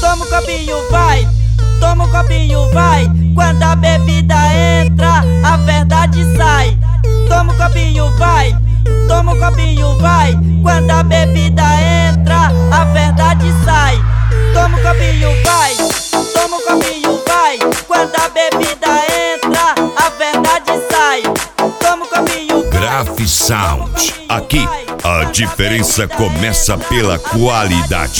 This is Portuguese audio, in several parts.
Toma um copinho, vai. Toma um copinho, vai. Quando a bebida entra, a verdade sai. Toma um copinho, vai. Toma um copinho, vai. Quando a bebida entra, a verdade sai. Toma um copinho, vai. Toma um copinho, vai. Quando a bebida entra, a verdade sai. Toma um copinho, vai. Graf Sound. Aqui a diferença começa pela qualidade.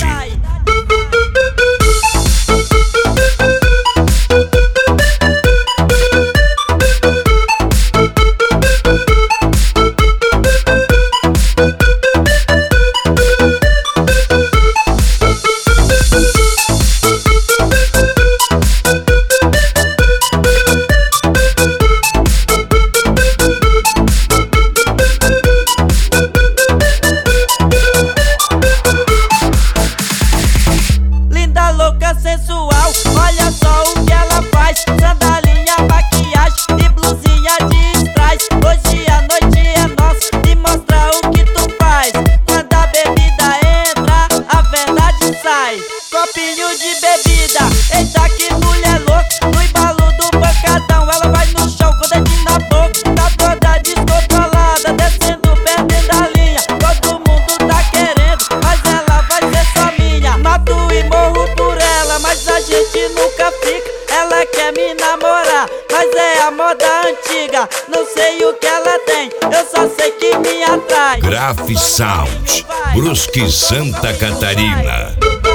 Louca, sensual, olha só o que ela faz. Sandalinha, maquiagem e blusinha de strass. Hoje a noite é nossa, e mostra o que tu faz. Quando a bebida entra, a verdade sai. Copinho de bebida, eita que mulher louca. No embalo do pancadão, ela vai no chão com o dedinho na boca. Tá toda descontrolada, descendo, perdendo a linha. Todo mundo tá querendo, mas ela vai ser só minha. Mato e morro por ela, mas a gente nunca fica. Ela quer me namorar, mas é a moda antiga. Não sei o que ela tem, eu só sei que me atrai. Graf Sound, Brusque, Santa Catarina.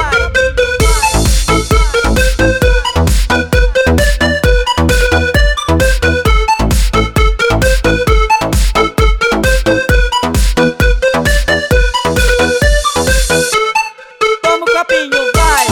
Toma um copinho, vai.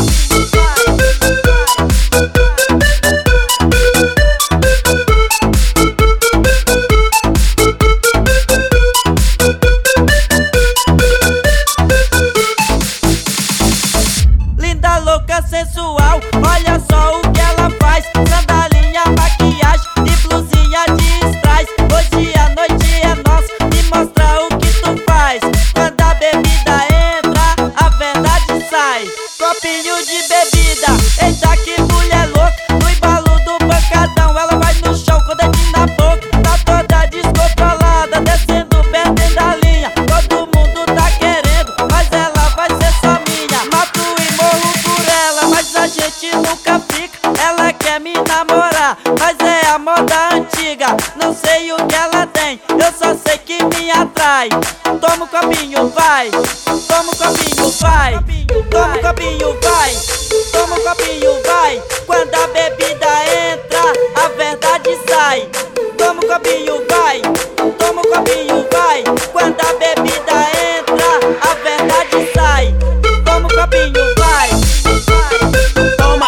Linda, louca, sensual, olha só o que ela faz. Sandalinha, maquiagem e blusinha de strass. Hoje a noite é nossa, e mostra o que tu faz. Quando a bebida entra, a verdade sai. Copinho de bebida, eita que mulher louca. No embalo do pancadão, ela vai no chão com o dedinho na boca. Tá toda descontrolada, descendo, perdendo a linha. Todo mundo tá querendo, mas ela vai ser só minha. Mato e morro por ela, mas a gente nunca fica. Ela quer me namorar, mas é a moda antiga. Não sei o que ela tem, eu só sei que me atrai. Toma um copinho, vai. Toma um copinho, vai. Toma um copinho, vai. Toma um copinho, vai. Quando a bebida entra, a verdade sai. Toma um copinho, vai. Toma um copinho, vai. Quando a bebida entra, a verdade sai. Toma um copinho, vai. Toma.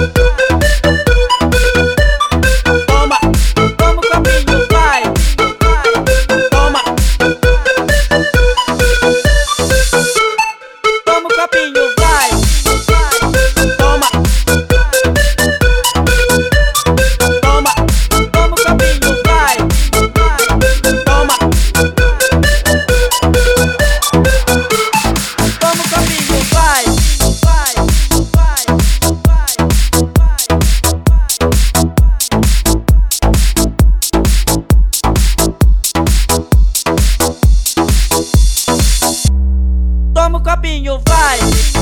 Toma. Toma um copinho, vai. Toma. Toma um copinho, vai. Toma. Toma. Toma um copinho, vai. Toma. Toma um copinho, vai. Toma um copinho, vai.